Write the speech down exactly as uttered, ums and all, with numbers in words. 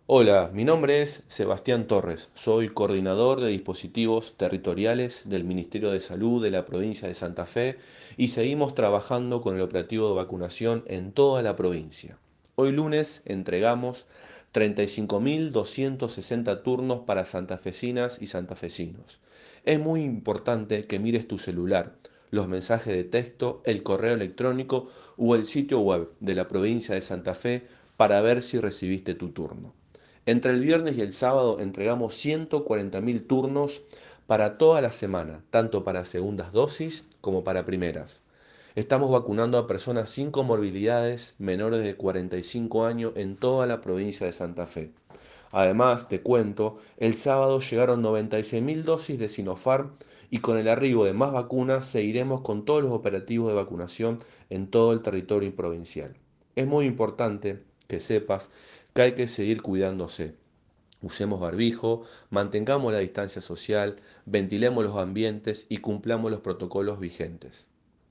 Hola, mi nombre es Sebastián Torres, soy coordinador de dispositivos territoriales del Ministerio de Salud de la provincia de Santa Fe y seguimos trabajando con el operativo de vacunación en toda la provincia. Hoy lunes entregamos treinta y cinco mil doscientos sesenta turnos para santafesinas y santafesinos. Es muy importante que mires tu celular, los mensajes de texto, el correo electrónico o el sitio web de la provincia de Santa Fe para ver si recibiste tu turno. Entre el viernes y el sábado entregamos ciento cuarenta mil turnos para toda la semana, tanto para segundas dosis como para primeras. Estamos vacunando a personas sin comorbilidades menores de cuarenta y cinco años en toda la provincia de Santa Fe. Además, te cuento, el sábado llegaron noventa y seis mil dosis de Sinopharm y con el arribo de más vacunas seguiremos con todos los operativos de vacunación en todo el territorio provincial. Es muy importante que sepas que hay que seguir cuidándose. Usemos barbijo, mantengamos la distancia social, ventilemos los ambientes y cumplamos los protocolos vigentes.